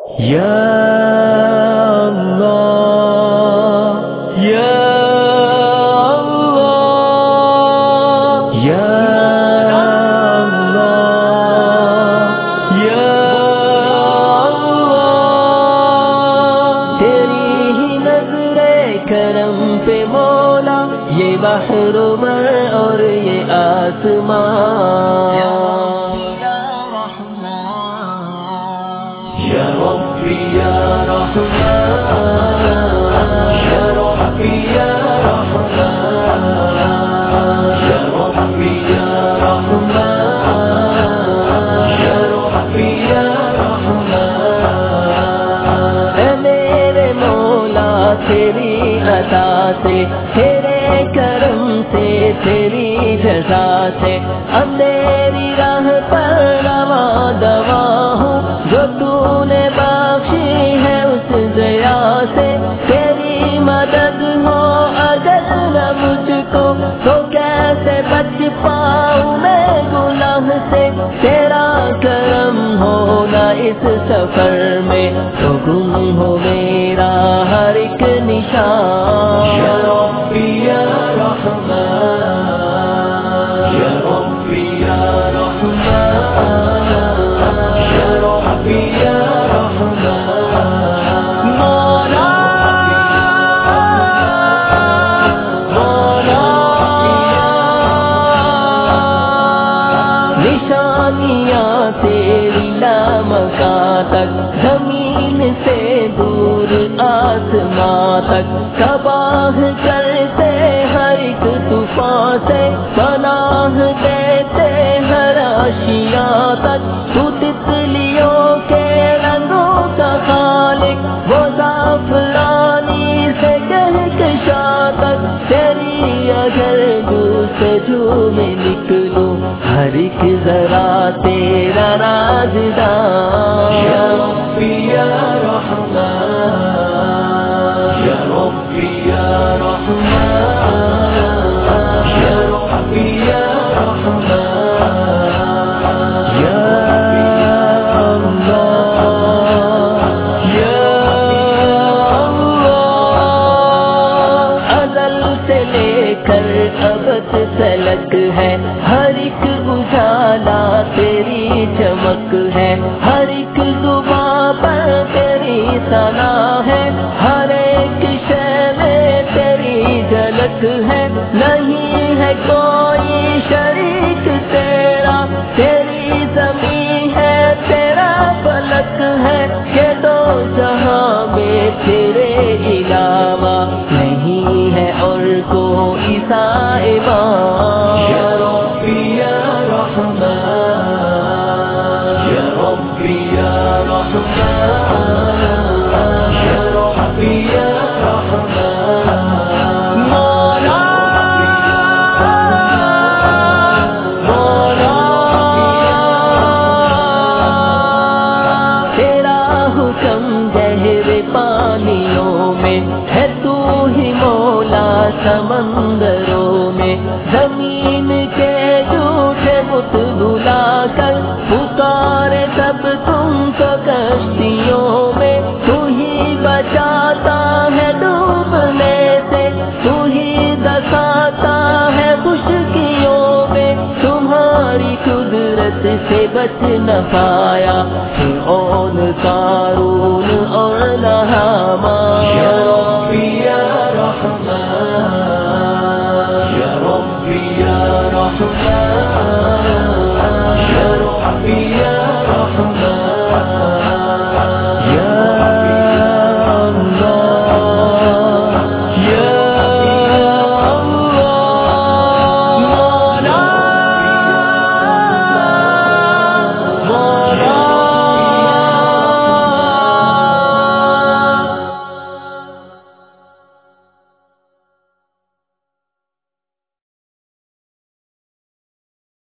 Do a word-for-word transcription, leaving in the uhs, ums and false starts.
یا اللہ یا اللہ یا اللہ یا اللہ تیری ہی نظر کرم پہ مولا یہ بحر و بر اور یہ آسمان یا ربی یا رحمان یا ربی یا رحمان یا ربی یا رحمان یا ربی یا رحمان اے میرے مولا تیری عطا سے تیرے کرم سے تیری جزا سے اب میری راہ پر رواں دوا ہوں جو تو نے بخشی ہے اس ضیا سے تیری مدد ہو اگر نہ مجھ کو تو کیسے بچ پاؤں میں گناہ سے تیرا کرم ہو نہ اس سفر میں تو گم ہو میرا ہر ایک نشان یا ربی یا رحمان یا ربی یا رحمان یا ربی یا نشانیاں تیری لامکاں تک زمین سے دور آسماں تک تباہ کرتے ہر ایک طوفان سے پناہ دیتے ہر اشیاء تک تو تتلیوں کے رنگوں کا خالق وہ زعفرانی سے کہکشاں تک تیری اگر جستجو میں نکلوں ہر ایک ذرا تیرا رازدار یا ربی یا رحمان یا ربی یا رحمان یا ربی یا رحمان یا اللہ یا اللہ ازل سے لے کر ابد تلک ہے ہر ایک اجالا تیری چمک ہے ہر ایک زباں پر تیری ثنا ہے ہر ایک شے میں تیری جھلک ہے نہیں ہے کوئی شریک تیرا تیری زمین ہے تیرا فلک ہے کہ دو جہاں میں تیرے علاوہ نہیں ہے اور کوئی سائبان یا ربی یا رحمان یا ربی یا رحمان یا ربی یا رحمان مولا مولا تیرا حکم گہرے پانیوں میں ہے تو ہی مولا سمندروں میں زمین کے جھوٹے بت بھلا کر پکارے سب تم کو کشتیوں میں تو ہی بچاتا ہے ڈوبنے سے تو ہی دساتا ہے خشکیوں میں تمہاری قدرت سے بچ نہ پایا فرعون قارون اور